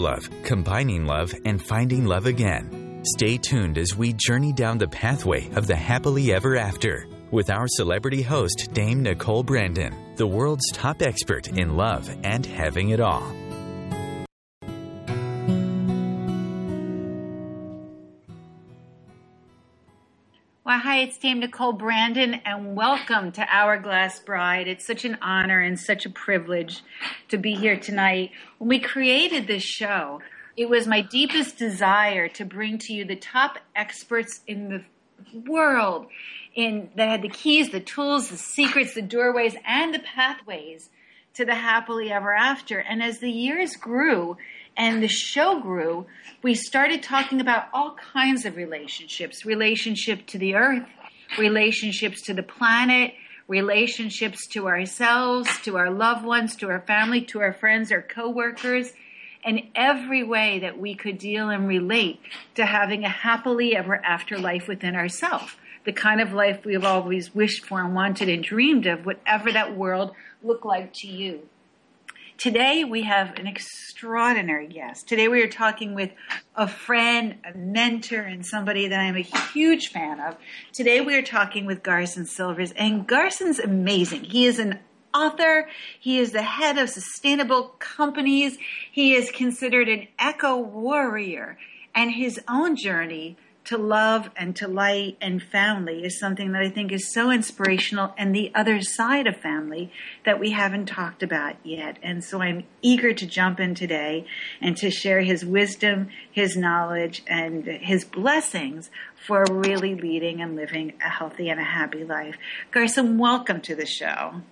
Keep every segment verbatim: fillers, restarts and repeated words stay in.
Love, combining love and finding love again. Stay tuned as we journey down the pathway of the happily ever after with our celebrity host, Dame Nicole Brandon, the world's top expert in love and having it all. Well, hi, it's Dame Nicole Brandon, and welcome to Hourglass Bride. It's such an honor and such a privilege to be here tonight. When we created this show, it was my deepest desire to bring to you the top experts in the world in that had the keys, the tools, the secrets, the doorways, and the pathways to the happily ever after. And as the years grew and the show grew, we started talking about all kinds of relationships, relationship to the earth, relationships to the planet, relationships to ourselves, to our loved ones, to our family, to our friends, our coworkers, and every way that we could deal and relate to having a happily ever after life within ourselves, the kind of life we've always wished for and wanted and dreamed of, whatever that world looked like to you. Today, we have an extraordinary guest. Today, we are talking with a friend, a mentor, and somebody that I'm a huge fan of. Today, we are talking with Garson Silvers, and Garson's amazing. He is an author. He is the head of sustainable companies. He is considered an eco-warrior, and his own journey to love and to light and family is something that I think is so inspirational, and the other side of family that we haven't talked about yet. And so I'm eager to jump in today and to share his wisdom, his knowledge, and his blessings for really leading and living a healthy and a happy life. Garson, welcome to the show.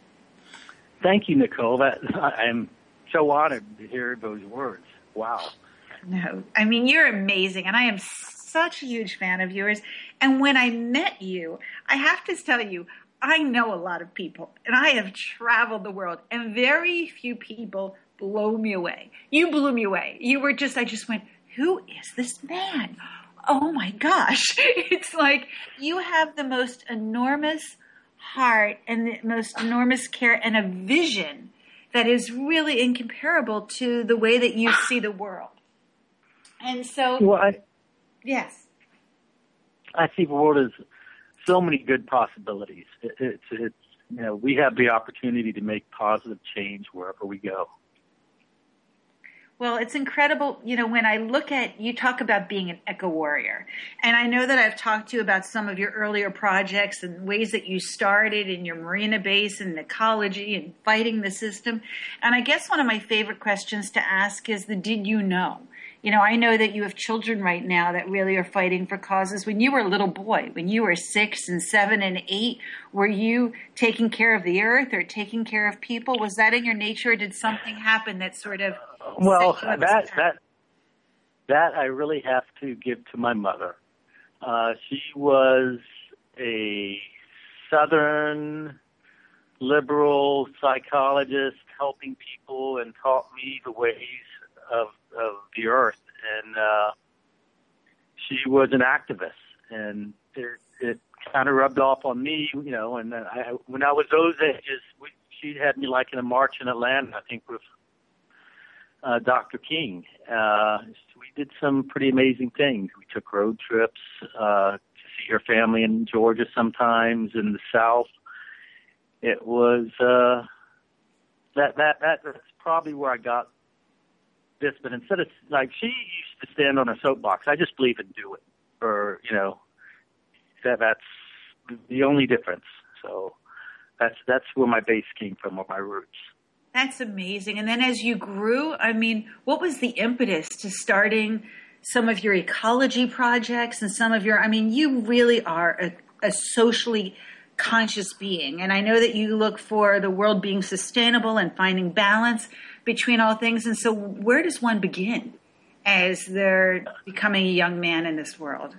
Thank you, Nicole. That, I'm so honored to hear those words. Wow. No, I mean, you're amazing, and I am such a huge fan of yours. And when I met you, I have to tell you, I know a lot of people, and I have traveled the world, and very few people blow me away. You blew me away. You were just, I just went, who is this man? Oh my gosh. It's like you have the most enormous heart and the most enormous care and a vision that is really incomparable to the way that you see the world. And so, well, I, yes, I see the world as so many good possibilities. It, it's, it's, you know, we have the opportunity to make positive change wherever we go. Well, it's incredible. You know, when I look at, you talk about being an eco-warrior, and I know that I've talked to you about some of your earlier projects and ways that you started in your marina base and ecology and fighting the system. And I guess one of my favorite questions to ask is the did you know? You know, I know that you have children right now that really are fighting for causes. When you were a little boy, when you were six and seven and eight, were you taking care of the earth or taking care of people? Was that in your nature, or did something happen that sort of... Well, that, that, that I really have to give to my mother. Uh, she was a Southern liberal psychologist helping people and taught me the ways of of the earth, and uh, she was an activist, and it, it kind of rubbed off on me, you know. And I, when I was those ages, we, she had me like in a march in Atlanta, I think, with uh, Doctor King. Uh, we did some pretty amazing things. We took road trips uh, to see her family in Georgia sometimes, in the South. It was uh, that that that that's probably where I got this, but instead of, like, she used to stand on a soapbox. I just believe in do it, or, you know, that that's the only difference. So that's that's where my base came from, or my roots. That's amazing. And then as you grew, I mean, what was the impetus to starting some of your ecology projects and some of your, I mean, you really are a, a socially conscious being. And I know that you look for the world being sustainable and finding balance between all things. And so where does one begin as they're becoming a young man in this world?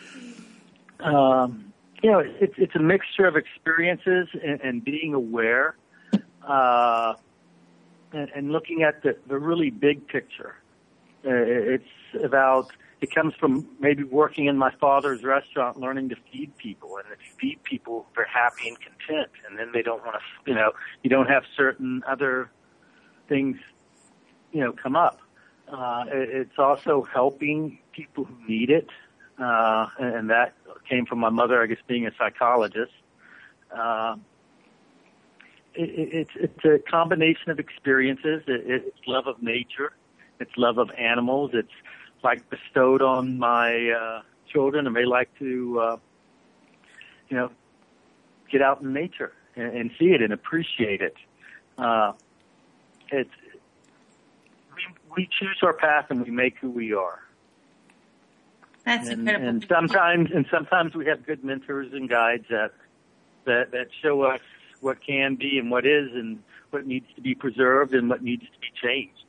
Um, you know, it's, it's a mixture of experiences and, and being aware uh, and, and looking at the, the really big picture. Uh, it's about, it comes from maybe working in my father's restaurant, learning to feed people. And if you feed people, they're happy and content. And then they don't want to, you know, you don't have certain other things, you know, come up. Uh, it, it's also helping people who need it, uh, and, and that came from my mother, I guess, being a psychologist. Uh, it, it, it's, it's a combination of experiences. It, it's love of nature. It's love of animals. It's like bestowed on my uh, children, and they like to, uh, you know, get out in nature and, and see it and appreciate it. Uh, it's we, we choose our path and we make who we are. That's and, incredible. And sometimes, and sometimes we have good mentors and guides that that that show us what can be and what is, and what needs to be preserved and what needs to be changed.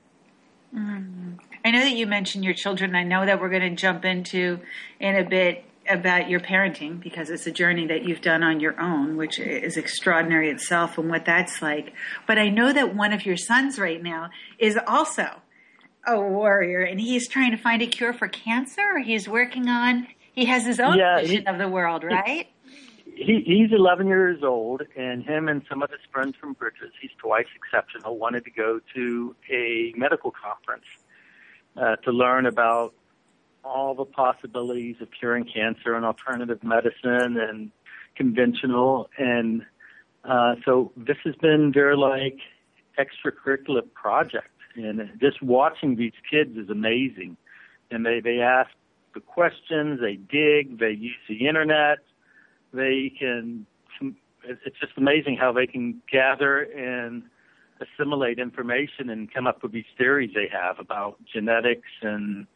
Mm. I know that you mentioned your children. I know that we're going to jump into in a bit about your parenting, because it's a journey that you've done on your own, which is extraordinary itself and what that's like. But I know that one of your sons right now is also a warrior, and he's trying to find a cure for cancer, or he's working on, he has his own yeah, vision he, of the world, right? He, he's eleven years old, and him and some of his friends from Bridges, he's twice exceptional, wanted to go to a medical conference uh, to learn about all the possibilities of curing cancer and alternative medicine and conventional. And uh, so this has been their, like, extracurricular project. And just watching these kids is amazing. And they, they ask the questions, they dig, they use the internet, they can, it's just amazing how they can gather and assimilate information and come up with these theories they have about genetics and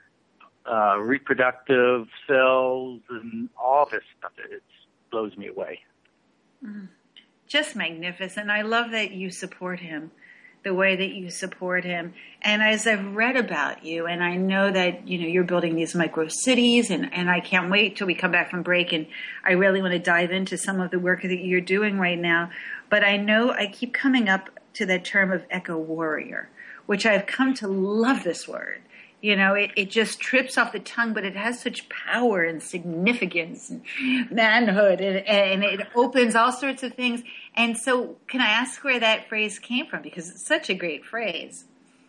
uh, reproductive cells and all this stuff. It blows me away. Mm. Just magnificent. I love that you support him the way that you support him. And as I've read about you, and I know that, you know, you're building these micro cities, and, and I can't wait till we come back from break, and I really want to dive into some of the work that you're doing right now. But I know I keep coming up to that term of eco-warrior, which I've come to love this word. You know, it, it just trips off the tongue, but it has such power and significance and manhood, and, and it opens all sorts of things. And so can I ask where that phrase came from? Because it's such a great phrase.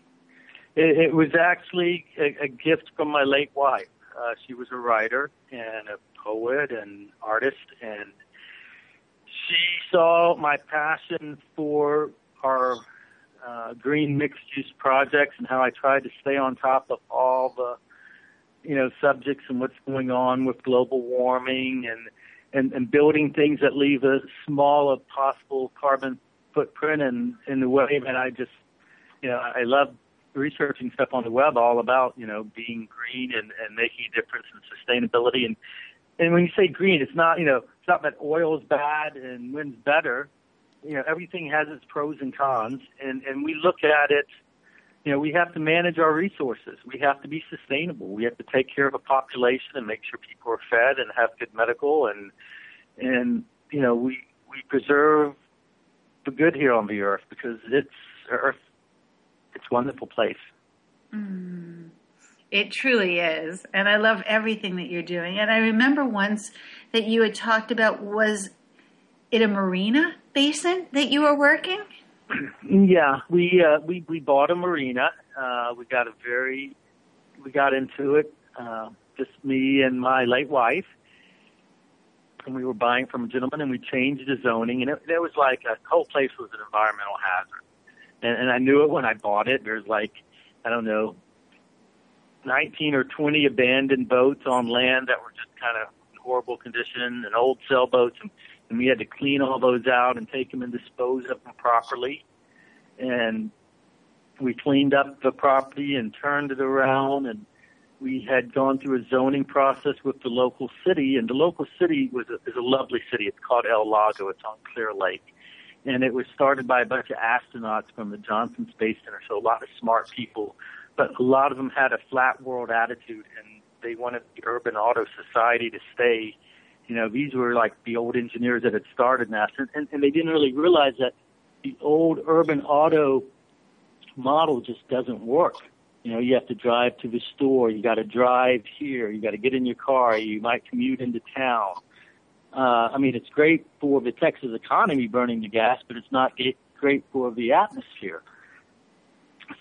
It, it was actually a, a gift from my late wife. Uh, she was a writer and a poet and artist, and she saw my passion for our Uh, green mixed-use projects and how I tried to stay on top of all the, you know, subjects and what's going on with global warming and, and, and building things that leave a small possible carbon footprint, and in the way that I just, you know, I love researching stuff on the web all about, you know, being green and, and making a difference in sustainability. And, and when you say green, it's not, you know, it's not that oil is bad and wind's better. You know, everything has its pros and cons, and, and we look at it, you know, we have to manage our resources. We have to be sustainable. We have to take care of a population and make sure people are fed and have good medical, and, and you know, we, we preserve the good here on the earth, because it's, earth, it's a wonderful place. Mm, it truly is, and I love everything that you're doing. And I remember once that you had talked about, was it a marina basin that you were working? Yeah, we uh, we we bought a marina. Uh, we got a very we got into it. Uh, just me and my late wife, and we were buying from a gentleman, and we changed the zoning, and it, it was like a whole place was an environmental hazard, and, and I knew it when I bought it. There's like, I don't know, nineteen or twenty abandoned boats on land that were just kind of in horrible condition, and old sailboats, and And we had to clean all those out and take them and dispose of them properly. And we cleaned up the property and turned it around. And we had gone through a zoning process with the local city. And the local city was a, is a lovely city. It's called El Lago. It's on Clear Lake. And it was started by a bunch of astronauts from the Johnson Space Center. So a lot of smart people. But a lot of them had a flat world attitude, and they wanted the Urban Auto Society to stay. You know, these were like the old engineers that had started NASA, and, and they didn't really realize that the old urban auto model just doesn't work. You know, you have to drive to the store, you got to drive here, you got to get in your car, you might commute into town. Uh, I mean, it's great for the Texas economy burning the gas, but it's not great for the atmosphere.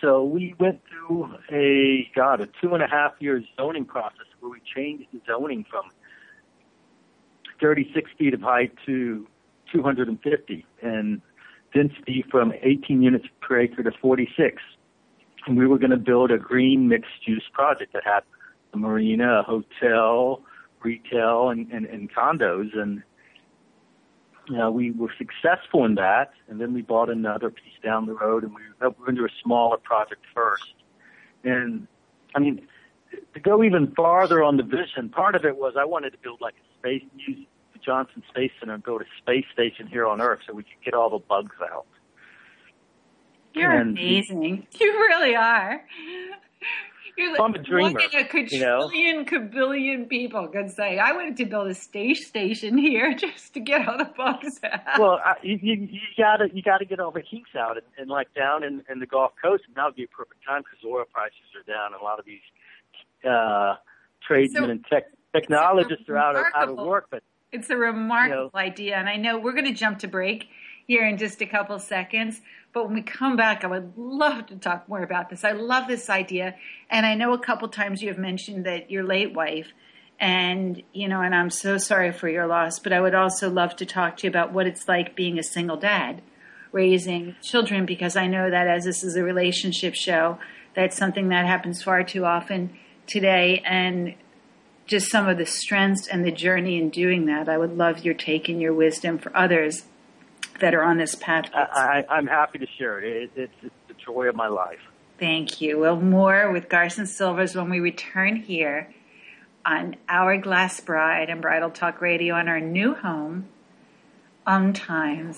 so we went through a, God, a two and a half year zoning process where we changed the zoning from thirty-six feet of height to two hundred fifty, and density from eighteen units per acre to forty-six. And we were going to build a green mixed-use project that had a marina, a hotel, retail, and, and, and condos. And you know, we were successful in that, and then we bought another piece down the road, and we were going to do a smaller project first. And, I mean, to go even farther on the vision, part of it was I wanted to build like a space, use the Johnson Space Center and build a space station here on Earth so we could get all the bugs out. You're and, amazing. You really are. You're I'm a dreamer. Look at a quadrillion, you know? kabillion people could say, I wanted to build a space station here just to get all the bugs out. Well, I, you, you gotta you gotta get all the kinks out, and, and like down in, in the Gulf Coast, and that would be a perfect time because oil prices are down, and a lot of these uh, tradesmen so, and tech, technologists are out of, out of work. But it's a remarkable you know, idea, and I know we're going to jump to break here in just a couple seconds. But when we come back, I would love to talk more about this. I love this idea. And I know a couple times you have mentioned that your late wife, and, you know, and I'm so sorry for your loss, but I would also love to talk to you about what it's like being a single dad, raising children, because I know that as this is a relationship show, that's something that happens far too often today. And just some of the strengths and the journey in doing that. I would love your take and your wisdom for others that are on this path. I, I, I'm happy to share it. it it's, it's the joy of my life. Thank you. Well, more with Garson Silvers when we return here on Hourglass Bride and Bridal Talk Radio on our new home, Um Times.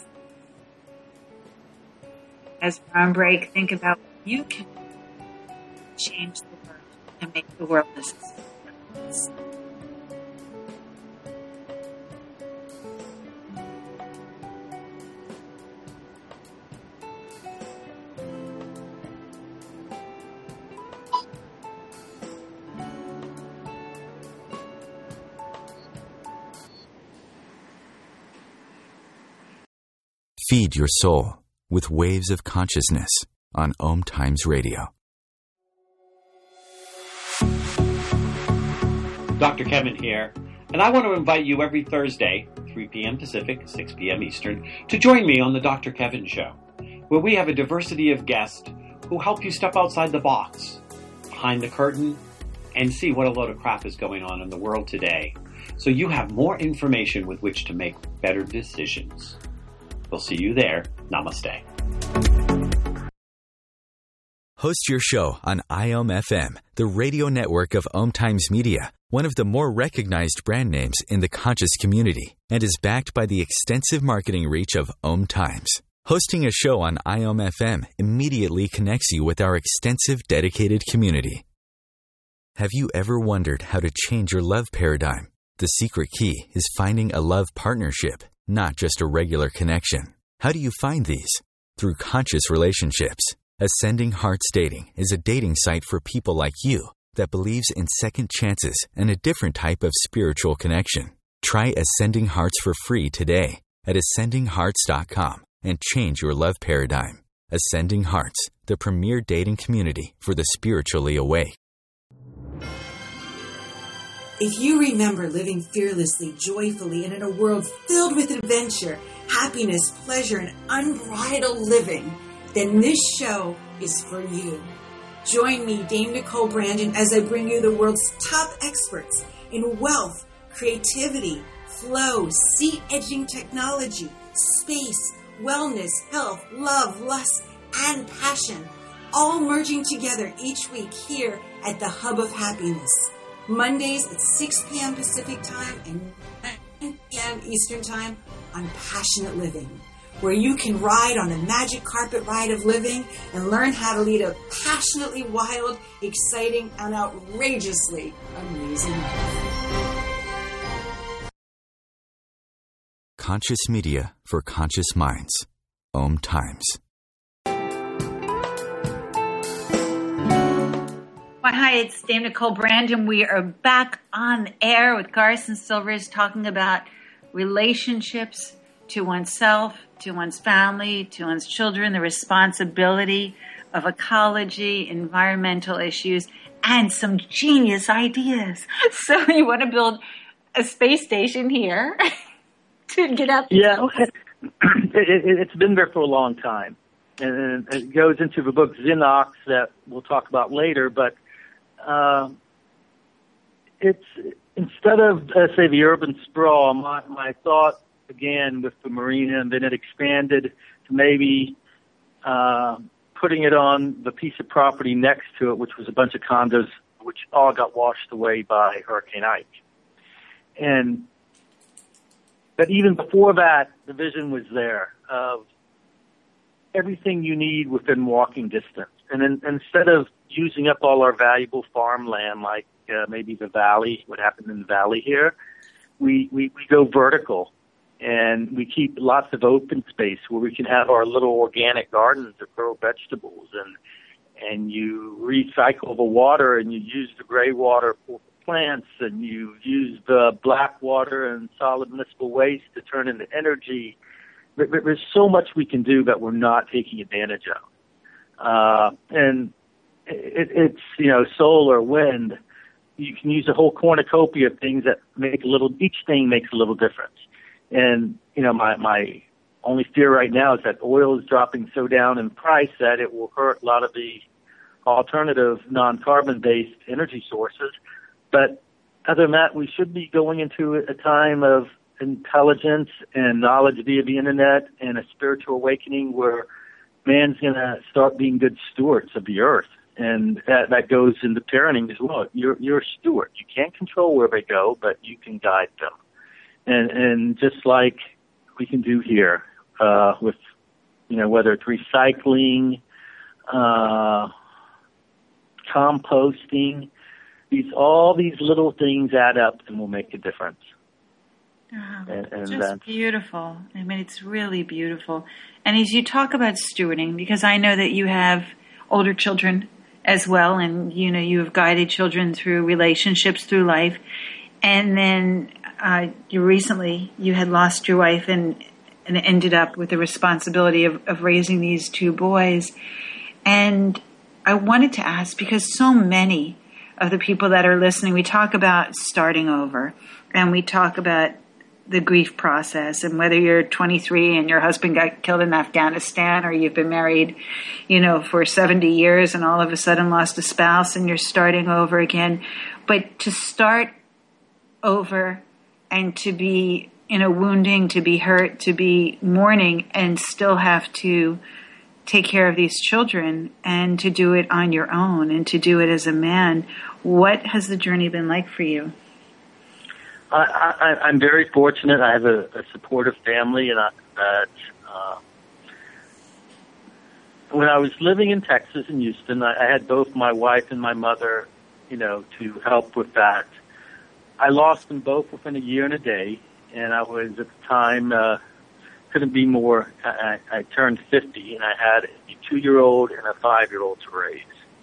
As we're on break, think about what you can change the world and make the world less. Feed your soul with Waves of Consciousness on Om Times Radio. Doctor Kevin here, and I want to invite you every Thursday, three p.m. Pacific, six p.m. Eastern, to join me on the Doctor Kevin Show, where we have a diversity of guests who help you step outside the box, behind the curtain, and see what a load of crap is going on in the world today, so you have more information with which to make better decisions. We'll see you there. Namaste. Host your show on I O M F M, the radio network of Om Times Media, one of the more recognized brand names in the conscious community, and is backed by the extensive marketing reach of Om Times. Hosting a show on I O M F M immediately connects you with our extensive dedicated community. Have you ever wondered how to change your love paradigm? The secret key is finding a love partnership, not just a regular connection. How do you find these? Through conscious relationships. Ascending Hearts Dating is a dating site for people like you that believes in second chances and a different type of spiritual connection. Try Ascending Hearts for free today at ascending hearts dot com and change your love paradigm. Ascending Hearts, the premier dating community for the spiritually awake. If you remember living fearlessly, joyfully, and in a world filled with adventure, happiness, pleasure, and unbridled living, then this show is for you. Join me, Dame Nicole Brandon, as I bring you the world's top experts in wealth, creativity, flow, seat-edging technology, space, wellness, health, love, lust, and passion, all merging together each week here at the Hub of Happiness. Mondays at six p.m. Pacific Time and nine p.m. Eastern Time on Passionate Living, where you can ride on a magic carpet ride of living and learn how to lead a passionately wild, exciting, and outrageously amazing life. Conscious media for conscious minds. Om Times. Well, hi, it's Dame Nicole Brandon. We are back on air with Garson Silvers talking about relationships to oneself, to one's family, to one's children, the responsibility of ecology, environmental issues, and some genius ideas. So you want to build a space station here to get out. Yeah, it, it, it's been there for a long time. And it goes into the book Xenox that we'll talk about later, but uh, it's instead of, uh, say, the urban sprawl, my, my thought began with the marina, and then it expanded to maybe uh, putting it on the piece of property next to it, which was a bunch of condos, which all got washed away by Hurricane Ike. And but even before that, the vision was there of everything you need within walking distance. And then, instead of using up all our valuable farmland, like uh, maybe the valley, what happened in the valley here, we, we, we go vertical, and we keep lots of open space where we can have our little organic gardens that grow vegetables, and and you recycle the water, and you use the gray water for plants, and you use the black water and solid municipal waste to turn into energy. There's so much we can do that we're not taking advantage of. Uh, and it, it's, you know, solar, wind. You can use a whole cornucopia of things that make a little, each thing makes a little difference. And, you know, my, my only fear right now is that oil is dropping so down in price that it will hurt a lot of the alternative non-carbon based energy sources. But other than that, we should be going into a time of intelligence and knowledge via the internet and a spiritual awakening where man's going to start being good stewards of the earth. And that, that goes into parenting as well. You're, you're a steward. You can't control where they go, but you can guide them. And, and just like we can do here, uh, with, you know, whether it's recycling, uh, composting, these, all these little things add up and will make a difference. Oh, and, and just that's beautiful. I mean, it's really beautiful. And as you talk about stewarding, because I know that you have older children as well, and you know you have guided children through relationships through life, and then uh, you recently you had lost your wife and and ended up with the responsibility of, of raising these two boys. And I wanted to ask, because so many of the people that are listening, we talk about starting over, and we talk about the grief process, and whether you're twenty-three and your husband got killed in Afghanistan, or you've been married, you know, for seventy years and all of a sudden lost a spouse and you're starting over again. But to start over and to be in a wounding, to be hurt, to be mourning, and still have to take care of these children, and to do it on your own, and to do it as a man, what has the journey been like for you? I, I, I'm very fortunate. I have a, a supportive family, and I, that uh, when I was living in Texas in Houston, I, I had both my wife and my mother, you know, to help with that. I lost them both within a year and a day, and I was at the time uh, couldn't be more. I, I turned fifty, and I had a two-year-old and a five-year-old to raise.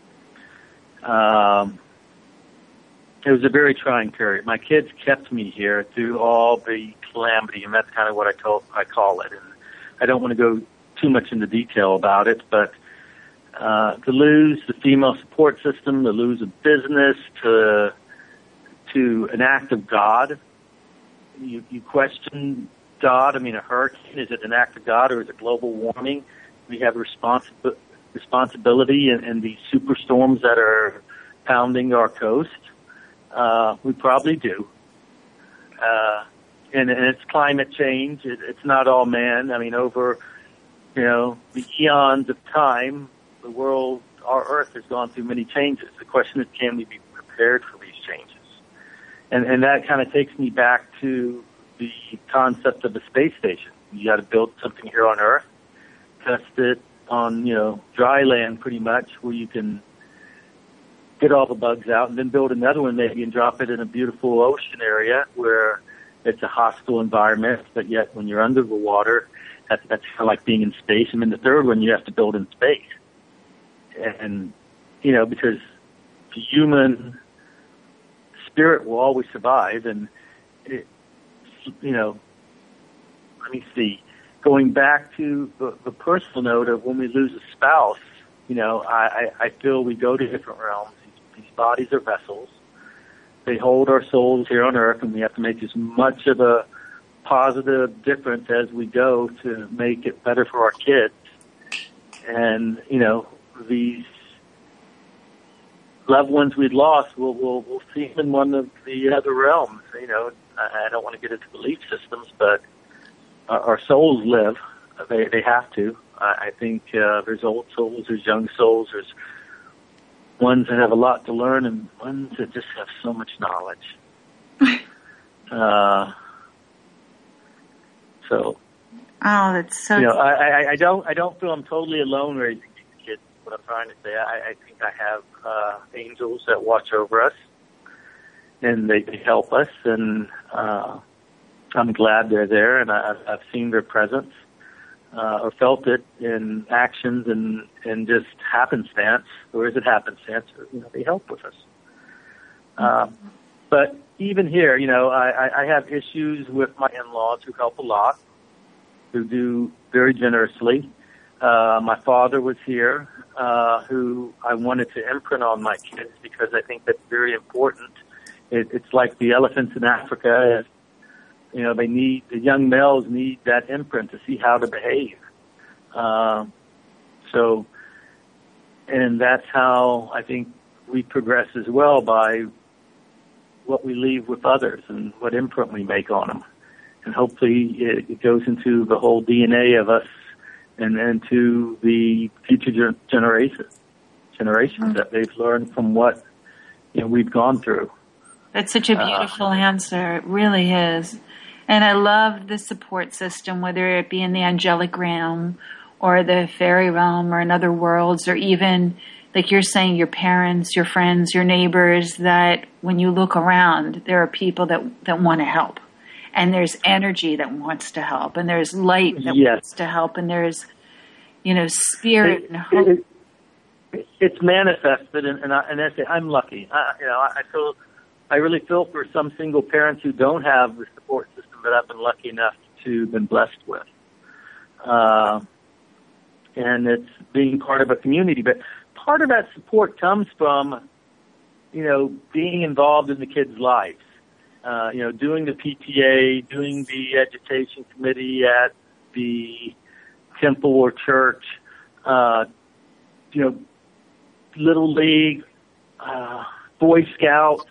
Um. It was a very trying period. My kids kept me here through all the calamity, and that's kind of what I call, I call it. And I don't want to go too much into detail about it, but uh, to lose the female support system, to lose a business, to to an act of God, you, you question God. I mean, a hurricane, is it an act of God or is it global warming? We have responsi- responsibility in, in these superstorms that are pounding our coast. Uh, we probably do. Uh, and, and it's climate change. It, it's not all man. I mean, over, you know, the eons of time, the world, our earth has gone through many changes. The question is, can we be prepared for these changes? And, and that kind of takes me back to the concept of the space station. You got to build something here on Earth, test it on, you know, dry land pretty much, where you can get all the bugs out, and then build another one maybe and drop it in a beautiful ocean area where it's a hostile environment, but yet when you're under the water, that's, that's kind of like being in space. And then the third one you have to build in space. And, you know, because the human spirit will always survive. And, it, you know, let me see, going back to the, the personal note of when we lose a spouse, You know, I, I, I feel we go to different realms. These, these bodies are vessels. They hold our souls here on earth, and we have to make as much of a positive difference as we go to make it better for our kids. And, you know, these loved ones we'd lost, we'll, we'll, we'll see them in one of the other realms. You know, I, I don't want to get into belief systems, but our, our souls live. They, they have to. I, I think uh, there's old souls, there's young souls, there's ones that have a lot to learn and ones that just have so much knowledge. uh, so, oh, that's so. You know, I, I, I don't, I don't feel I'm totally alone raising these kids. What I'm trying to say, I, I think I have uh, angels that watch over us, and they, they help us, and uh, I'm glad they're there, and I, I've seen their presence. Uh, or felt it in actions and, and just happenstance, or is it happenstance? Or, you know, they help with us. Uh, but even here, you know, I, I have issues with my in-laws who help a lot, who do very generously. Uh, my father was here, uh, who I wanted to imprint on my kids because I think that's very important. It, it's like the elephants in Africa. You know, they need, the young males need that imprint to see how to behave. Uh, so, and that's how I think we progress as well, by what we leave with others and what imprint we make on them. And hopefully it, it goes into the whole D N A of us and into the future generations, generations mm-hmm. that they've learned from what, you know, we've gone through. That's such a beautiful uh, answer. It really is. And I love the support system, whether it be in the angelic realm or the fairy realm or in other worlds, or even, like you're saying, your parents, your friends, your neighbors, that when you look around, there are people that, that want to help. And there's energy that wants to help. And there's light that yes. wants to help. And there's, you know, spirit it, and hope. It, it, it's manifested. And, and, I, and I say, I'm lucky. I, you know, I feel... I really feel for some single parents who don't have the support system that I've been lucky enough to have been blessed with. Uh, and it's being part of a community. But part of that support comes from, you know, being involved in the kids' lives. Uh, you know, doing the P T A, doing the education committee at the temple or church, uh, you know, Little League, uh, Boy Scouts.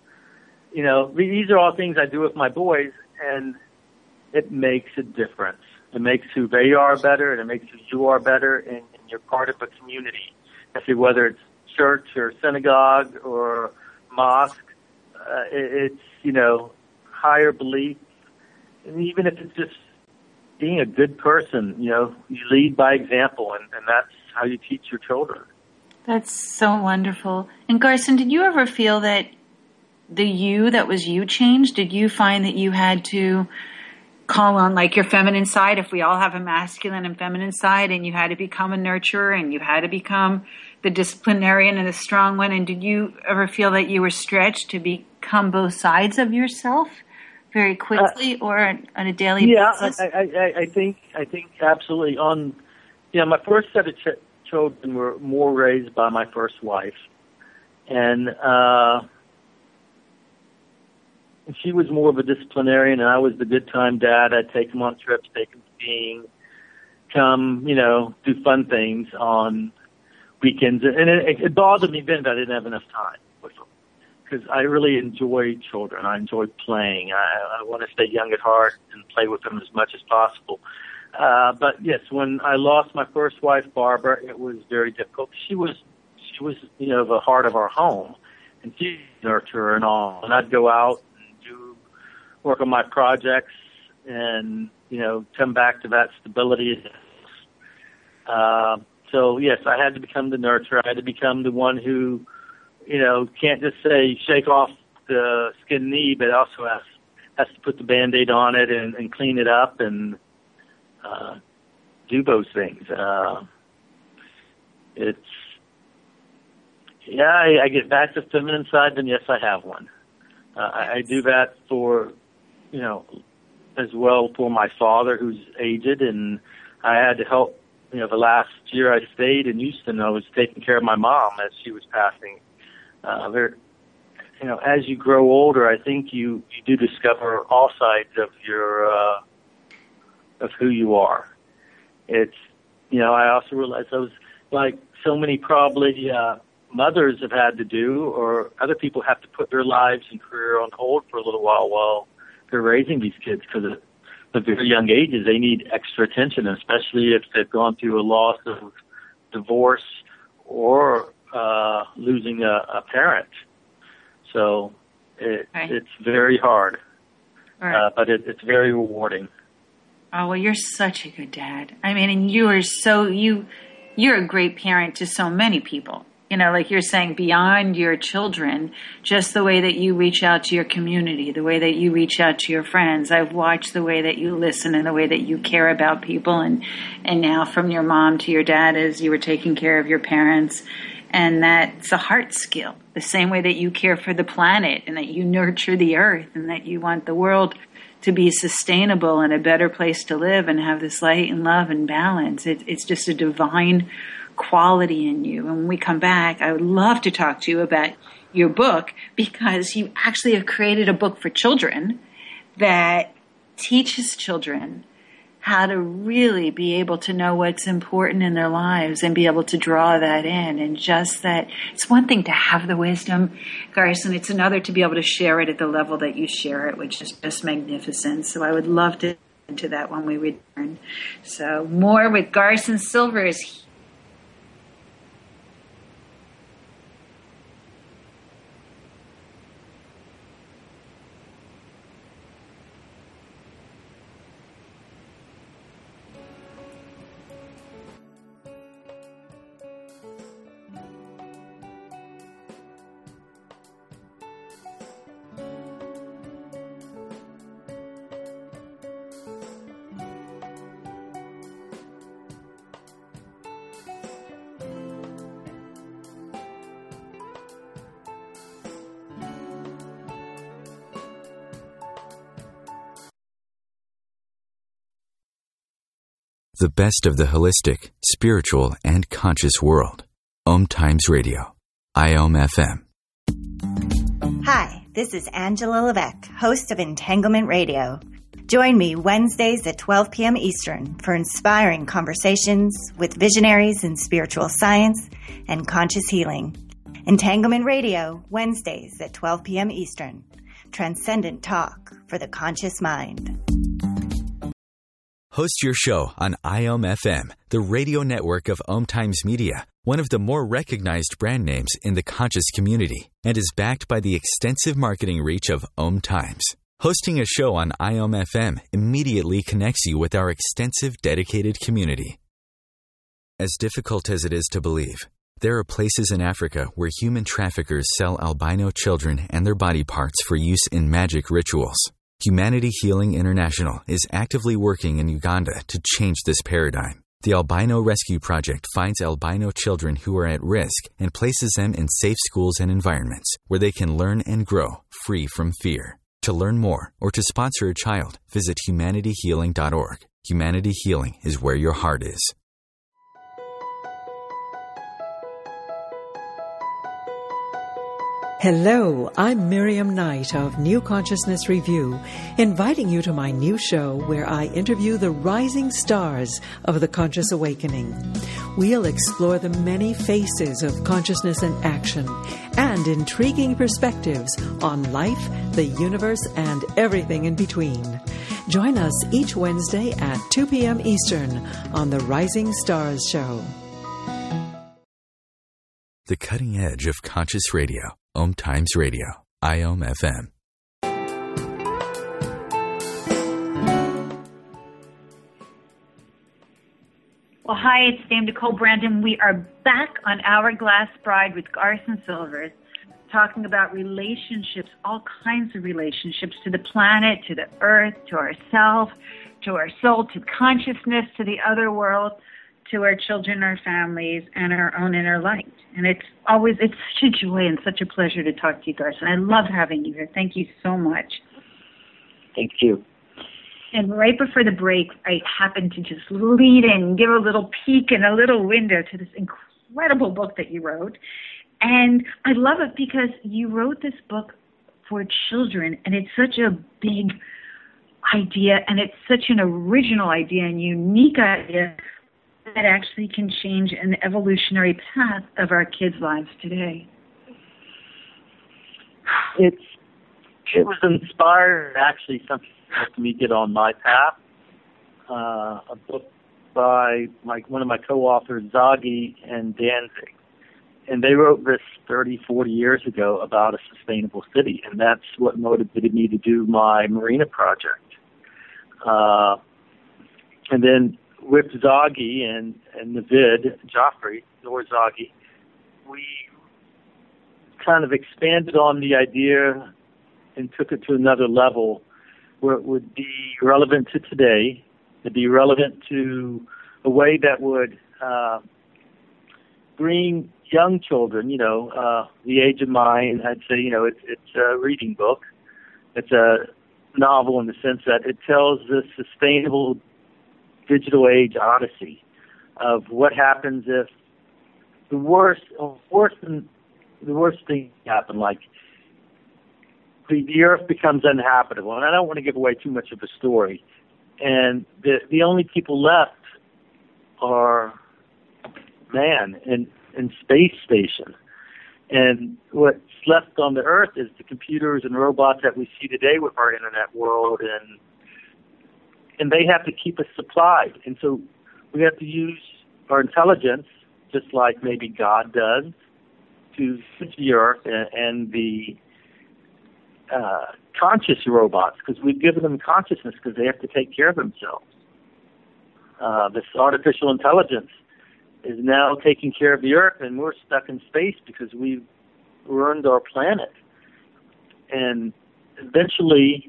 You know, these are all things I do with my boys, and it makes a difference. It makes who they are better, and it makes who you are better, and, and you're part of a community. I see whether it's church or synagogue or mosque, uh, it, it's, you know, higher belief. And even if it's just being a good person, you know, you lead by example, and, and that's how you teach your children. That's so wonderful. And Garson, did you ever feel that the you that was you changed? Did you find that you had to call on like your feminine side, if we all have a masculine and feminine side, and you had to become a nurturer and you had to become the disciplinarian and the strong one? And did you ever feel that you were stretched to become both sides of yourself very quickly uh, or on a daily yeah, basis? Yeah, I, I, I think I think absolutely. On, you know, my first set of ch- children were more raised by my first wife, and uh And she was more of a disciplinarian, and I was the good time dad. I'd take them on trips, take them skiing, come, you know, do fun things on weekends. And it, it bothered me then that I didn't have enough time with them, because I really enjoy children. I enjoy playing. I, I want to stay young at heart and play with them as much as possible. Uh, but yes, when I lost my first wife, Barbara, it was very difficult. She was, she was, you know, the heart of our home, and she's a nurturer and all. And I'd go out, work on my projects, and, you know, come back to that stability. Uh, so, yes, I had to become the nurturer. I had to become the one who, you know, can't just say shake off the skin knee, but also has, has to put the Band-Aid on it and, and clean it up and uh, do those things. Uh, it's, yeah, I, I get back to the feminine side, then yes, I have one. Uh, I, I do that for, you know, as well for my father, who's aged, and I had to help you know, the last year I stayed in Houston, I was taking care of my mom as she was passing. Uh, there, you know, as you grow older, I think you, you do discover all sides of your, uh, of who you are. It's, you know, I also realized I was like so many probably, uh, mothers have had to do, or other people have to put their lives and career on hold for a little while while they're raising these kids, because at the very young ages, they need extra attention, especially if they've gone through a loss of divorce or uh, losing a, a parent. So it, right. it's very hard, right. uh, but it, it's very rewarding. Oh, well, you're such a good dad. I mean, and you are so, you, you're a great parent to so many people. You know, like you're saying, beyond your children, just the way that you reach out to your community, the way that you reach out to your friends. I've watched the way that you listen and the way that you care about people. And, and now from your mom to your dad as you were taking care of your parents. And that's a heart skill, the same way that you care for the planet and that you nurture the earth and that you want the world to be sustainable and a better place to live and have this light and love and balance. It, it's just a divine quality in you. And when we come back, I would love to talk to you about your book, because you actually have created a book for children that teaches children how to really be able to know what's important in their lives and be able to draw that in. And just that, it's one thing to have the wisdom, Garson, it's another to be able to share it at the level that you share it, which is just magnificent. So I would love to get into that when we return. So more with Garson Silvers. The best of the holistic, spiritual, and conscious world. Om Times Radio. I O M F M. Hi, this is Angela Levesque, host of Entanglement Radio. Join me Wednesdays at twelve p.m. Eastern for inspiring conversations with visionaries in spiritual science and conscious healing. Entanglement Radio, Wednesdays at twelve p.m. Eastern. Transcendent talk for the conscious mind. Host your show on I O M F M, the radio network of Om Times Media, one of the more recognized brand names in the conscious community, and is backed by the extensive marketing reach of Om Times. Hosting a show on I O M F M immediately connects you with our extensive, dedicated community. As difficult as it is to believe, there are places in Africa where human traffickers sell albino children and their body parts for use in magic rituals. Humanity Healing International is actively working in Uganda to change this paradigm. The Albino Rescue Project finds albino children who are at risk and places them in safe schools and environments where they can learn and grow free from fear. To learn more or to sponsor a child, visit humanity healing dot org. Humanity Healing is where your heart is. Hello, I'm Miriam Knight of New Consciousness Review, inviting you to my new show where I interview the rising stars of the conscious awakening. We'll explore the many faces of consciousness in action and intriguing perspectives on life, the universe, and everything in between. Join us each Wednesday at two p.m. Eastern on the Rising Stars Show. The cutting edge of conscious radio. Om Times Radio. I O M F M. Well, hi, it's Dame Nicole Brandon. We are back on Hourglass Bride with Garson Silvers, talking about relationships, all kinds of relationships, to the planet, to the earth, to ourselves, to our soul, to consciousness, to the other world, to our children, our families, and our own inner light. And it's always, it's such a joy and such a pleasure to talk to you, Garson. I love having you here. Thank you so much. Thank you. And right before the break, I happened to just lead in, give a little peek and a little window to this incredible book that you wrote. And I love it because you wrote this book for children, and it's such a big idea, and it's such an original idea and unique idea that actually can change an evolutionary path of our kids' lives today. It's it was inspired, actually, something that helped me get on my path. Uh, a book by my, one of my co-authors, Zagi and Danzig. And they wrote this thirty, forty years ago about a sustainable city, and that's what motivated me to do my marina project. Uh, and then with Zagi and, and Navid Joffrey, Noor Zagi, we kind of expanded on the idea and took it to another level where it would be relevant to today, it'd be relevant to a way that would uh, bring young children, you know, uh, the age of mine, I'd say, you know, it's, it's a reading book. It's a novel in the sense that it tells this sustainable digital age odyssey of what happens if the worst, worse than the worst thing happen, like the, the earth becomes uninhabitable. And I don't want to give away too much of the story. And the the only people left are man and, and space station. And what's left on the earth is the computers and robots that we see today with our internet world, and and they have to keep us supplied. And so we have to use our intelligence, just like maybe God does, to switch the earth and, and the uh, conscious robots, because we've given them consciousness because they have to take care of themselves. Uh, this artificial intelligence is now taking care of the earth, and we're stuck in space because we've ruined our planet. And eventually,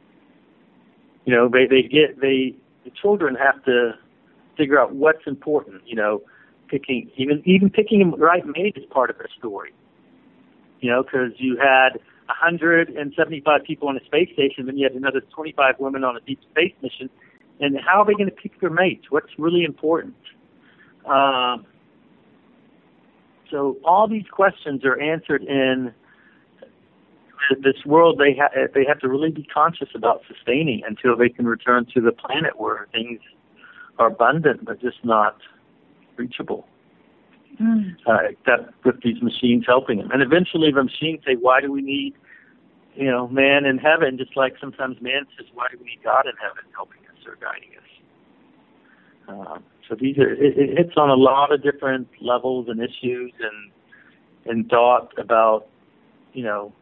you know, they, they get, they, the children have to figure out what's important, you know, picking, even, even picking the right mate is part of their story. You know, because you had one hundred seventy-five people on a space station, then you had another twenty-five women on a deep space mission. And how are they going to pick their mates? What's really important? Um, so all these questions are answered in this world. They ha- they have to really be conscious about sustaining until they can return to the planet where things are abundant but just not reachable. Mm. Uh, that with these machines helping them, and eventually the machines say, "Why do we need, you know, man in heaven?" Just like sometimes man says, "Why do we need God in heaven helping us or guiding us?" Uh, so these are it, it hits on a lot of different levels and issues and and thought about, you know,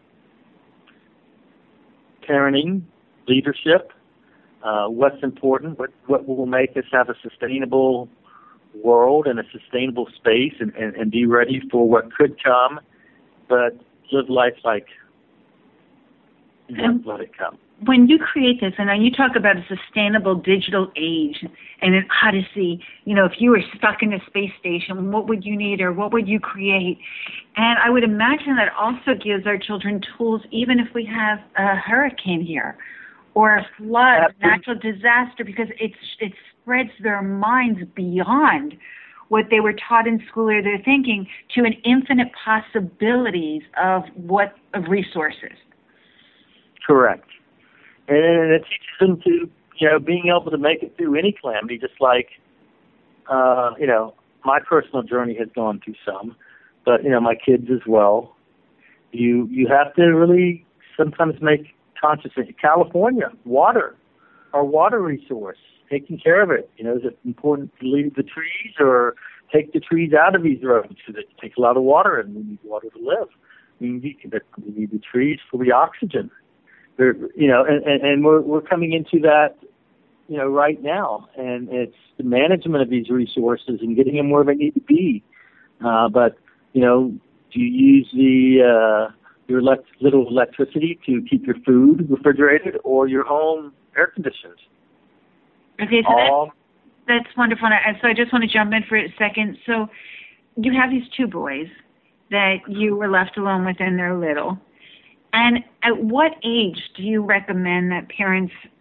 parenting, leadership, uh, what's important, what what will make us have a sustainable world and a sustainable space, and, and, and be ready for what could come, but live life like, you know, let it come. When you create this, and you talk about a sustainable digital age and an odyssey, you know, if you were stuck in a space station, what would you need or what would you create? And I would imagine that also gives our children tools, even if we have a hurricane here or a flood, Absolutely. natural disaster, because it's it spreads their minds beyond what they were taught in school or they're thinking to an infinite possibilities of what of resources. Correct. And it teaches them to, you know, being able to make it through any calamity, just like, uh, you know, my personal journey has gone through some, but, you know, my kids as well. You you have to really sometimes make conscious. California, water, our water resource, taking care of it. You know, is it important to leave the trees or take the trees out of these roads? Because it takes a lot of water, and we need water to live. We need, we need the trees for the oxygen. They're, you know, and, and, and we're we're coming into that, you know, right now, and it's the management of these resources and getting them where they need to be. Uh, but you know, do you use the uh, your elect- little electricity to keep your food refrigerated or your home air conditioned? Okay, so All, that's, that's wonderful. And so I just want to jump in for a second. So you have these two boys that you were left alone with, and they're little. And at what age do you recommend that parents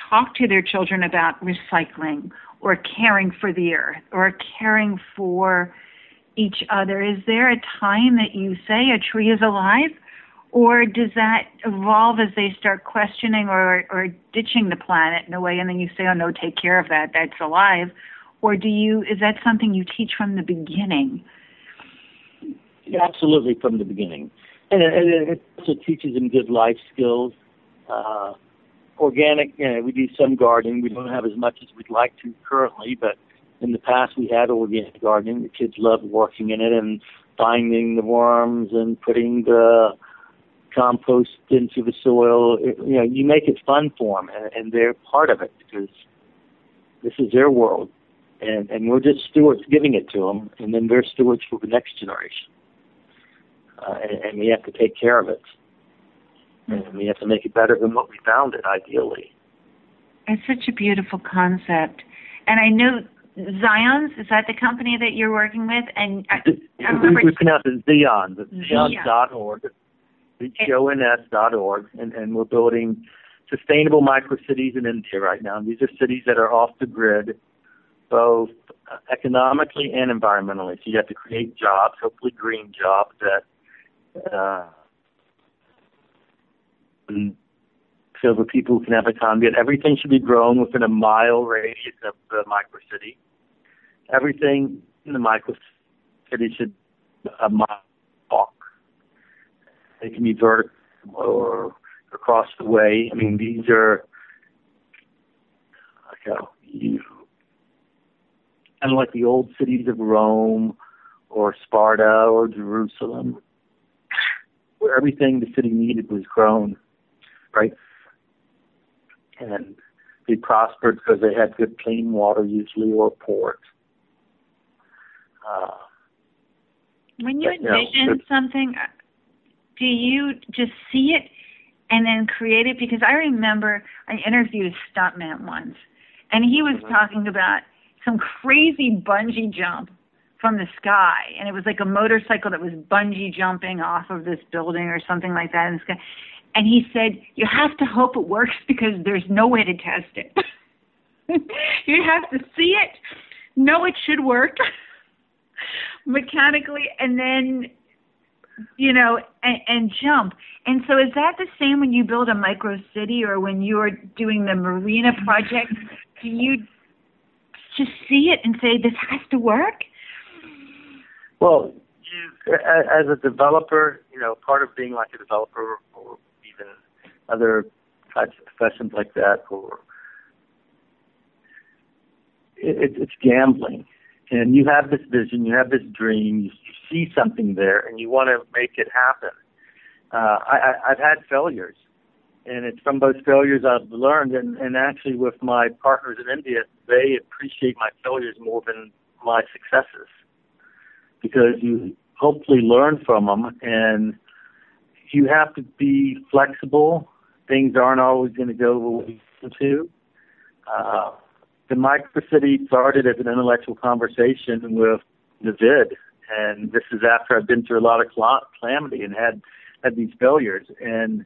talk to their children about recycling or caring for the earth or caring for each other? Is there a time that you say a tree is alive? Or does that evolve as they start questioning or, or ditching the planet in a way, and then you say, oh, no, take care of that, that's alive? Or do you, is that something you teach from the beginning? Yeah, absolutely, from the beginning. And, and it also teaches them good life skills. Uh, organic, you know, we do some gardening. We don't have as much as we'd like to currently, but in the past we had organic gardening. The kids loved working in it and finding the worms and putting the compost into the soil. It, you know, you make it fun for them, and, and they're part of it because this is their world, and, and we're just stewards giving it to them, and then they're stewards for the next generation. Uh, and, and we have to take care of it, and we have to make it better than what we found it, ideally. It's such a beautiful concept, and I know Zions, is that the company that you're working with? And I, I remember we pronounce it Zions, Zions dot org. Z O N S dot org, and, and we're building sustainable micro-cities in India right now. These are cities that are off the grid, both economically and environmentally. So you have to create jobs, hopefully green jobs, that uh, so the people can have economy. Everything should be grown within a mile radius of the micro-city. Everything in the micro-city should be a mile walk. They can be vertical or across the way. I mean, these are like, oh, you, kind of like the old cities of Rome or Sparta or Jerusalem, where everything the city needed was grown, right? And they prospered because they had good clean water, usually, or ports. Uh, when you but, envision you know, something, do you just see it and then create it? Because I remember I interviewed a stuntman once, and he was mm-hmm. talking about some crazy bungee jump from the sky, and it was like a motorcycle that was bungee jumping off of this building or something like that in the sky. And he said, you have to hope it works because there's no way to test it. You have to see it, know it should work mechanically, and then you know, and, and jump. And so is that the same when you build a micro city or when you're doing the marina project? Do you just see it and say, this has to work? Well, you, as a developer, you know, part of being like a developer or even other types of professions like that, or it, it's gambling. And you have this vision, you have this dream, you, you see something there, and you want to make it happen. Uh, I, I, I've had failures, and it's from those failures I've learned. And, and actually, with my partners in India, they appreciate my failures more than my successes because you hopefully learn from them, and you have to be flexible. Things aren't always going to go the way you want to. Uh, The microcity started as an intellectual conversation with Navid, and this is after I've been through a lot of calamity and had had these failures. And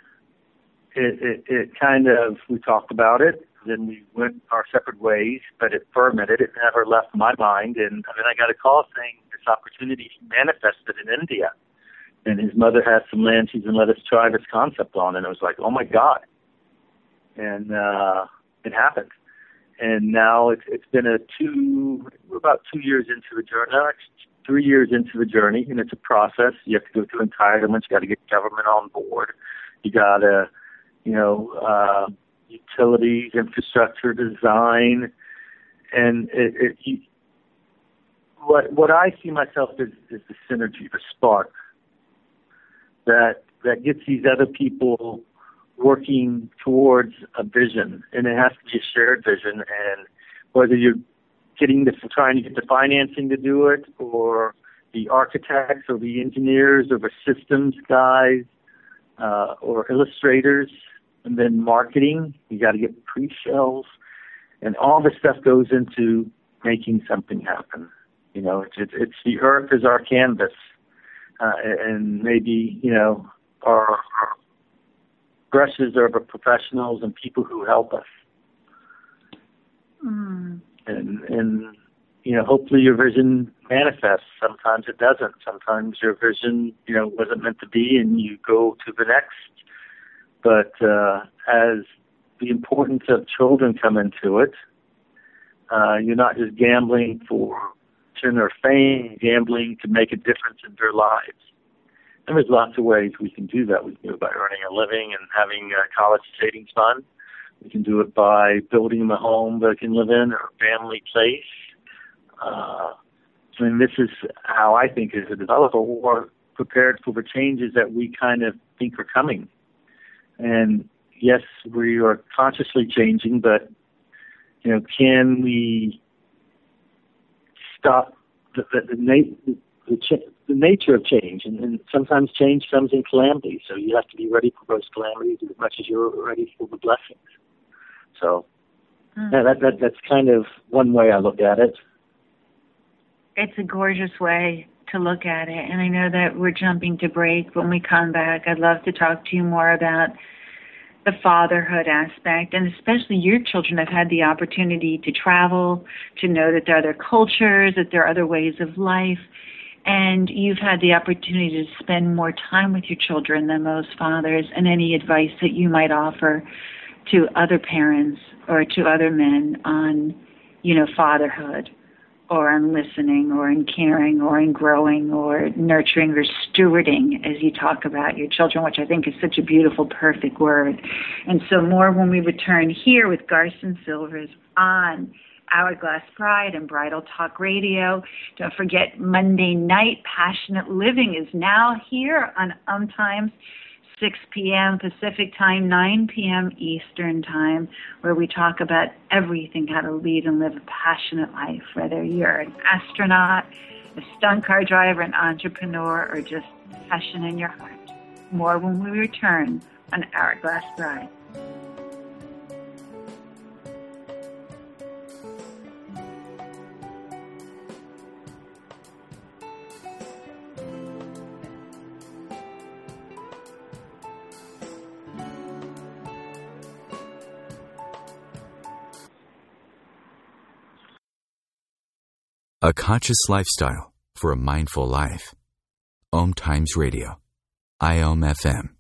it, it, it kind of, we talked about it, then we went our separate ways, but it fermented. It never left my mind. And then I got a call saying this opportunity manifested in India, and his mother had some land she's going to let us try this concept on. And it was like, oh my God. And uh, it happened. And now it's it's been a two, we're about two years into the journey, no, it's three years into the journey, and it's a process. You have to go through entitlements. You got to get government on board. You got to, you know, uh, utilities, infrastructure design, and it, it, you, what what I see myself as is the synergy, the spark that that gets these other people working towards a vision, and it has to be a shared vision. And whether you're getting the trying to get the financing to do it, or the architects, or the engineers, or the systems guys, uh, or illustrators, and then marketing, you got to get pre-sales, and all this stuff goes into making something happen. You know, it's it's, it's the earth is our canvas, uh, and maybe you know our, our brushes are the professionals and people who help us. and you know, hopefully your vision manifests. Sometimes it doesn't. Sometimes your vision, you know, wasn't meant to be, and you go to the next. But uh, as the importance of children come into it, uh, you're not just gambling for fortune or fame, gambling to make a difference in their lives. And there's lots of ways we can do that. We can do it by earning a living and having a college savings fund. We can do it by building a home that they can live in, or a family place. Uh, I mean, this is how I think as a developer, we're prepared for the changes that we kind of think are coming. And yes, we are consciously changing, but, you know, can we stop the, the, the, na- the, ch- the nature of change? And, and sometimes change comes in calamity, so you have to be ready for those calamities as much as you're ready for the blessings. So mm. yeah, that, that that's kind of one way I look at it. It's a gorgeous way to look at it, and I know that we're jumping to break. When we come back, I'd love to talk to you more about the fatherhood aspect, and especially your children have had the opportunity to travel, to know that there are other cultures, that there are other ways of life, and you've had the opportunity to spend more time with your children than most fathers, and any advice that you might offer to other parents or to other men on, you know, fatherhood, or on listening, or in caring, or in growing, or nurturing, or stewarding, as you talk about your children, which I think is such a beautiful, perfect word. And so more when we return here with Garson Silvers on Hourglass Bride and Bridal Talk Radio. Don't forget, Monday night, Passionate Living is now here on Um Times, six p.m. Pacific Time, nine p.m. Eastern Time, where we talk about everything, how to lead and live a passionate life, whether you're an astronaut, a stunt car driver, an entrepreneur, or just passion in your heart. More when we return on Hourglass Bride. A conscious lifestyle for a mindful life. Om Times Radio. I O M F M.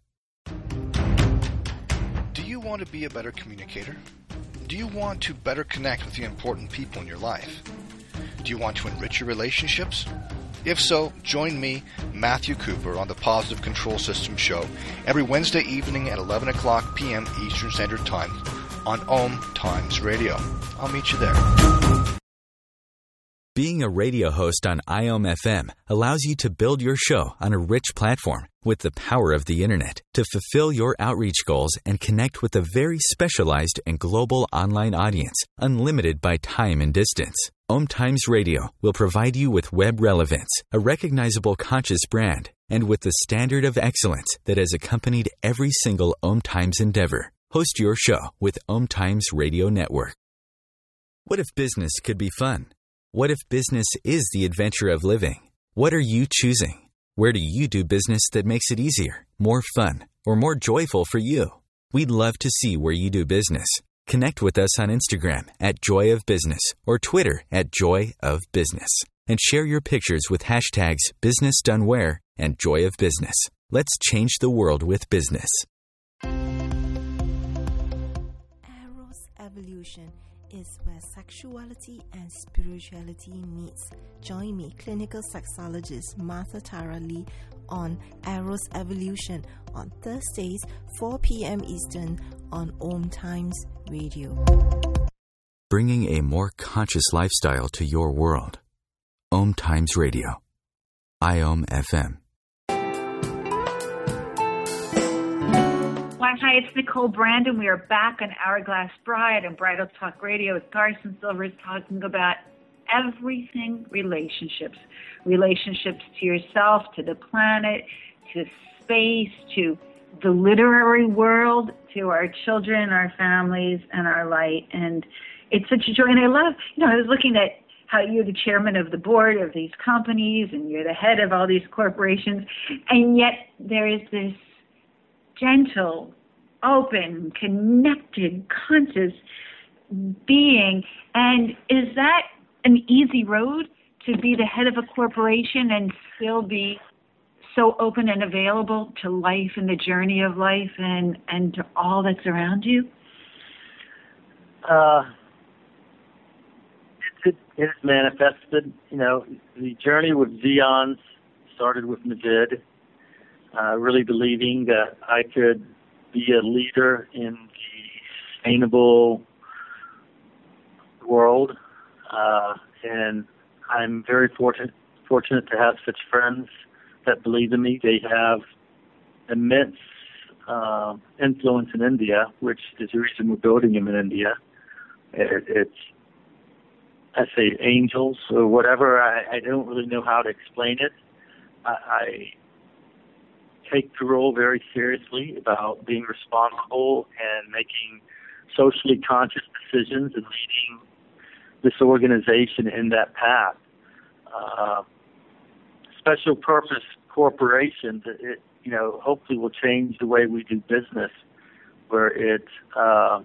Do you want to be a better communicator? Do you want to better connect with the important people in your life? Do you want to enrich your relationships? If so, join me, Matthew Cooper, on the Positive Control System Show every Wednesday evening at eleven o'clock p.m. Eastern Standard Time on Om Times Radio. I'll meet you there. Being a radio host on I O M F M allows you to build your show on a rich platform with the power of the Internet to fulfill your outreach goals and connect with a very specialized and global online audience, unlimited by time and distance. Om Times Radio will provide you with web relevance, a recognizable conscious brand, and with the standard of excellence that has accompanied every single Om Times endeavor. Host your show with Om Times Radio Network. What if business could be fun? What if business is the adventure of living? What are you choosing? Where do you do business that makes it easier, more fun, or more joyful for you? We'd love to see where you do business. Connect with us on Instagram at Joy of Business or Twitter at Joy of Business, and share your pictures with hashtags Business Done Where and Joy of Business. Let's change the world with business. Eros Evolution is where sexuality and spirituality meets. Join me, clinical sexologist Martha Tara Lee, on Eros Evolution on Thursdays, four p.m. Eastern on Om Times Radio. Bringing a more conscious lifestyle to your world. Om Times Radio. I O M F M. Hi, it's Nicole Brandon. We are back on Hourglass Bride and Bridal Talk Radio with Garson Silvers, talking about everything relationships. Relationships to yourself, to the planet, to space, to the literary world, to our children, our families, and our light. And it's such a joy. And I love, you know, I was looking at how you're the chairman of the board of these companies and you're the head of all these corporations, and yet there is this gentle, open, connected, conscious being. And is that an easy road to be the head of a corporation and still be so open and available to life and the journey of life and, and to all that's around you? Uh, it, it, it's manifested. You know, the journey with Xeons started with Navid, uh, really believing that I could be a leader in the sustainable world, uh, and I'm very fortunate fortunate to have such friends that believe in me. They have immense uh, influence in India, which is the reason we're building them in India. It, it's, I say angels or whatever. I, I don't really know how to explain it. I, I take the role very seriously about being responsible and making socially conscious decisions and leading this organization in that path. Uh, special purpose corporations, it, you know, hopefully will change the way we do business, where it uh,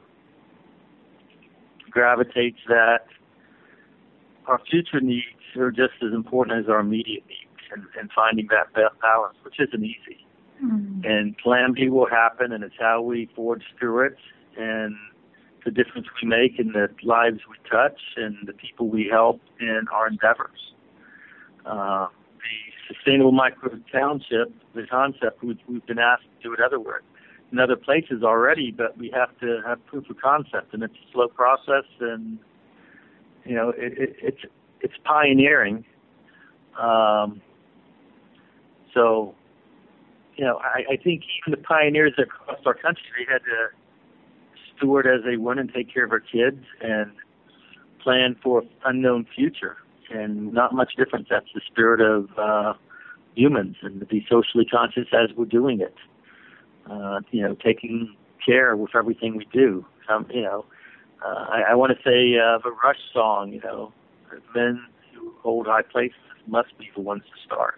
gravitates that our future needs are just as important as our immediate needs, and, and finding that balance, which isn't easy. Mm-hmm. And calamity will happen, and it's how we forge through it, and the difference we make in the lives we touch and the people we help in our endeavors. Uh, the Sustainable Micro Township, the concept, we've, we've been asked to do it otherwhere, in other places already, but we have to have proof of concept, and it's a slow process, and you know, it, it, it's it's pioneering. Um, so, you know, I, I think even the pioneers across our country, they had to steward as they went and take care of our kids and plan for an unknown future. And not much difference. That's the spirit of uh, humans, and to be socially conscious as we're doing it. Uh, you know, taking care with everything we do. Um, you know, uh, I, I want to say uh, the Rush song, you know, men who hold high places must be the ones to start.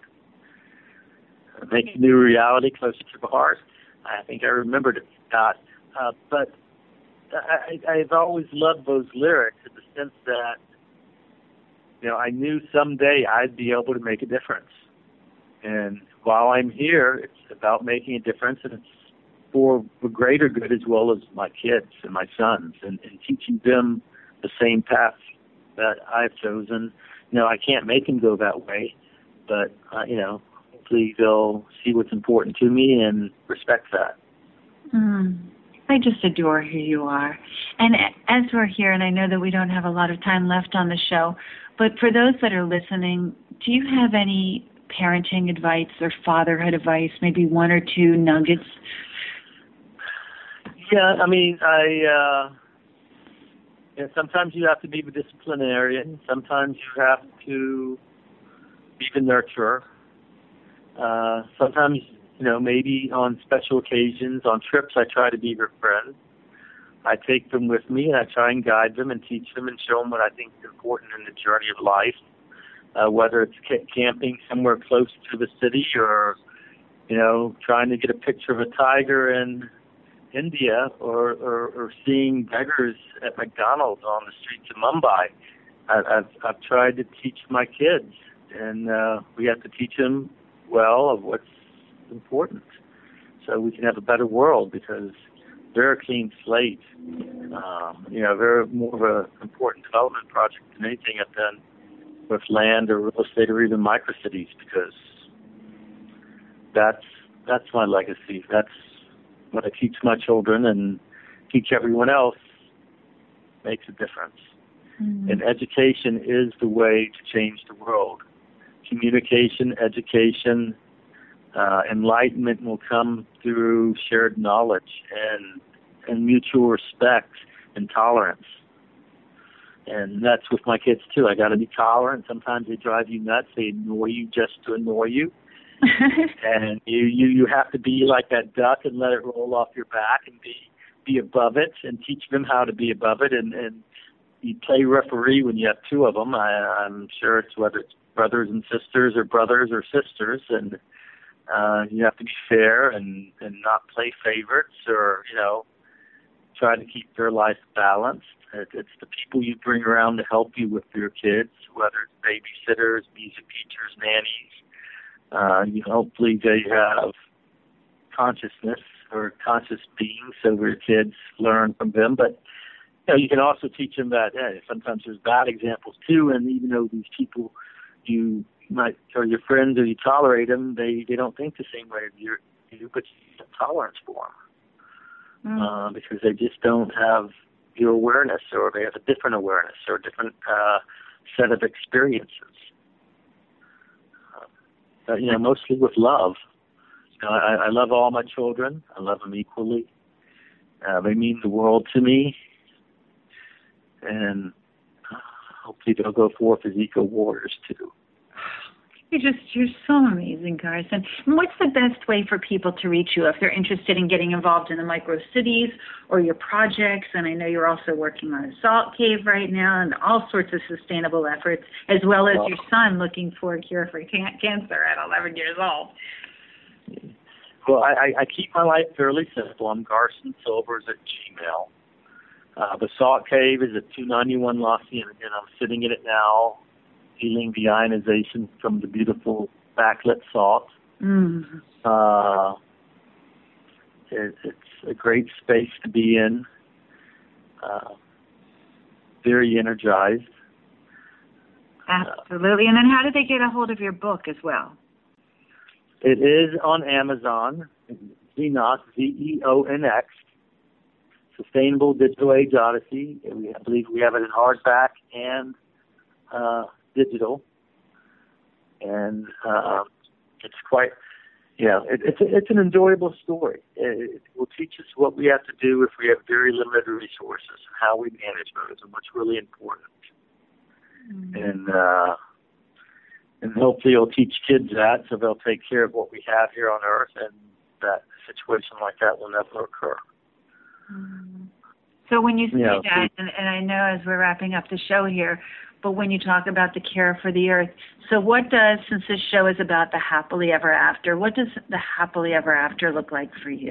Uh, make a new reality closer to the heart. I think I remembered it, Scott. Uh, but I, I've always loved those lyrics in the sense that, you know, I knew someday I'd be able to make a difference. And while I'm here, it's about making a difference, and it's for the greater good as well as my kids and my sons, and, and teaching them the same path that I've chosen. You know, I can't make them go that way, but, uh, you know, hopefully they'll see what's important to me and respect that. Mm. I just adore who you are. And as we're here, and I know that we don't have a lot of time left on the show, but for those that are listening, do you have any parenting advice or fatherhood advice, maybe one or two nuggets? Yeah, I mean, I uh, yeah, sometimes you have to be the disciplinarian. Sometimes you have to be the nurturer. Uh, sometimes, you know, maybe on special occasions, on trips, I try to be their friend. I take them with me, and I try and guide them and teach them and show them what I think is important in the journey of life, uh, whether it's ca- camping somewhere close to the city or, you know, trying to get a picture of a tiger in India or, or, or seeing beggars at McDonald's on the streets of Mumbai. I, I've, I've tried to teach my kids, and uh, we have to teach them well of what's important so we can have a better world, because they're a clean slate. Um, you know, they're more of an important development project than anything I've done with land or real estate or even microcities, because that's that's my legacy. That's what I teach my children and teach everyone else makes a difference. Mm-hmm. And education is the way to change the world. Communication, education, uh, enlightenment will come through shared knowledge and and mutual respect and tolerance. And that's with my kids too. I got to be tolerant. Sometimes they drive you nuts. They annoy you just to annoy you. And you, you, you have to be like that duck and let it roll off your back and be be above it and teach them how to be above it. And, and you play referee when you have two of them. I, I'm sure it's whether it's brothers and sisters or brothers or sisters. And uh, you have to be fair and, and not play favorites or, you know, try to keep their life balanced. It, it's the people you bring around to help you with your kids, whether it's babysitters, music teachers, nannies. Uh, you hopefully they have consciousness or conscious beings, so your kids learn from them. But you know, you can also teach them that hey, sometimes there's bad examples too, and even though these people you might or your friends or you tolerate them, they they don't think the same way as you, but you have tolerance for them mm. uh, because they just don't have your awareness, or they have a different awareness or a different uh, set of experiences. Uh, you know, mostly with love. You know, I, I love all my children. I love them equally. Uh, they mean the world to me. And hopefully they'll go forth as eco-warriors too. You're just, you're so amazing, Carson. And what's the best way for people to reach you if they're interested in getting involved in the micro cities or your projects? And I know you're also working on a salt cave right now and all sorts of sustainable efforts, as well as well, your son looking for a cure for can- cancer at eleven years old. Well, I, I keep my life fairly simple. I'm Garson Silvers at Gmail. Uh, the Salt Cave is at two ninety-one Lafayette, and I'm sitting in it now, feeling the ionization from the beautiful backlit salt. Mm. Uh, it, it's a great space to be in, uh, very energized. Absolutely. And then how did they get a hold of your book as well? It is on Amazon, Zeonx, Z E O N X. Sustainable Digital Age Odyssey. We, I believe we have it in hardback and uh, digital, and uh, it's quite, you know, it, it's a, it's an enjoyable story. It, it will teach us what we have to do if we have very limited resources and how we manage those, and what's really important. Mm-hmm. And uh, and hopefully it'll teach kids that, so they'll take care of what we have here on Earth, and that a situation like that will never occur. So when you say yeah, that, and, and I know as we're wrapping up the show here, but when you talk about the care for the earth, so what does, since this show is about the happily ever after, what does the happily ever after look like for you?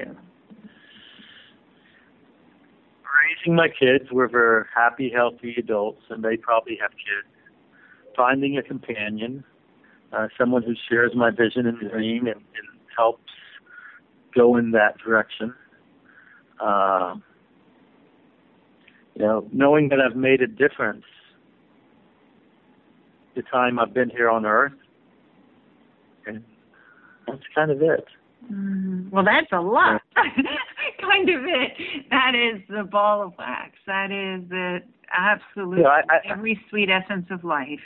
Raising my kids where they're happy, healthy adults, and they probably have kids. Finding a companion, uh, someone who shares my vision and dream and, and helps go in that direction. Uh, you know, knowing that I've made a difference the time I've been here on Earth, and that's kind of it. Mm, well, that's a lot. Kind of it. That is the ball of wax. That is the absolute, yeah, I, I, every sweet essence of life.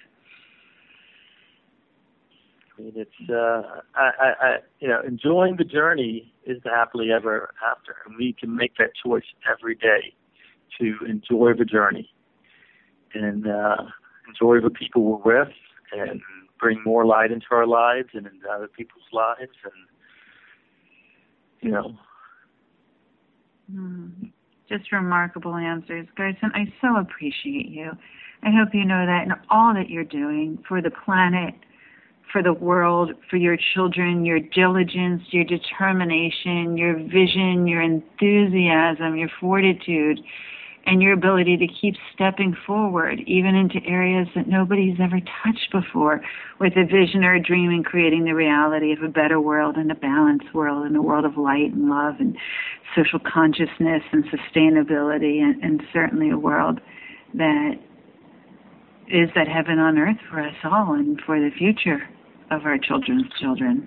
I mean, it's, uh, I, I, I, you know, enjoying the journey is the happily ever after. And we can make that choice every day to enjoy the journey and uh, enjoy the people we're with and bring more light into our lives and into other people's lives. And, you know. Mm, just remarkable answers. Garson, I so appreciate you. I hope you know that in all that you're doing for the planet, for the world, for your children, your diligence, your determination, your vision, your enthusiasm, your fortitude, and your ability to keep stepping forward, even into areas that nobody's ever touched before, with a vision or a dream and creating the reality of a better world and a balanced world and a world of light and love and social consciousness and sustainability, and, and certainly a world that is that heaven on earth for us all and for the future of our children's children.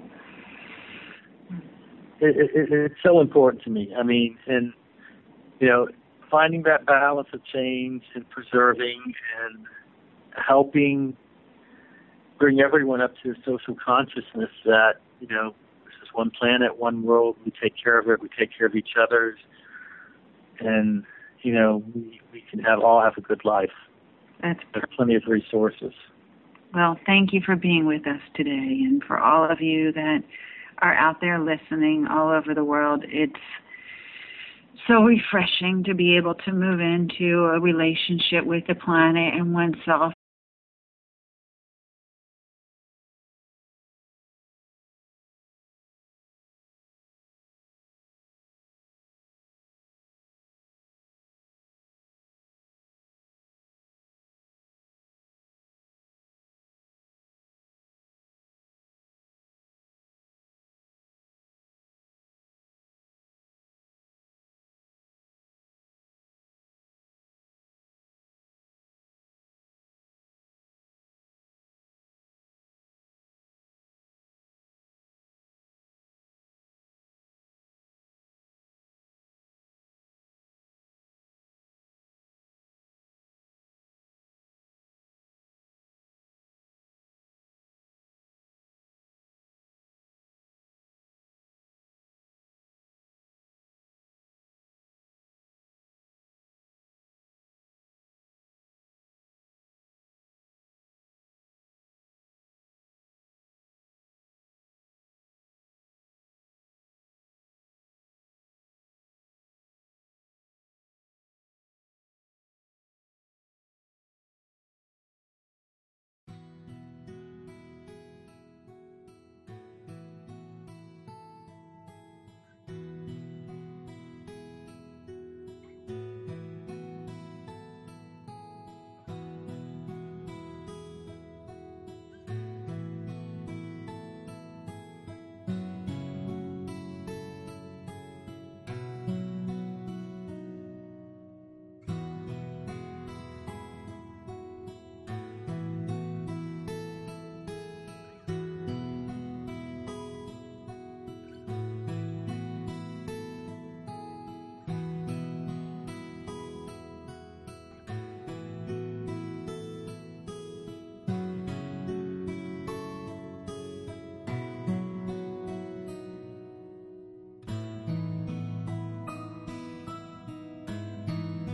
It, it, it's so important to me. I mean, and, you know, finding that balance of change and preserving and helping bring everyone up to a social consciousness that, you know, this is one planet, one world, we take care of it, we take care of each other, and, you know, we, we can have all have a good life. That's There's plenty of resources. Well, thank you for being with us today, and for all of you that are out there listening all over the world. It's so refreshing to be able to move into a relationship with the planet and oneself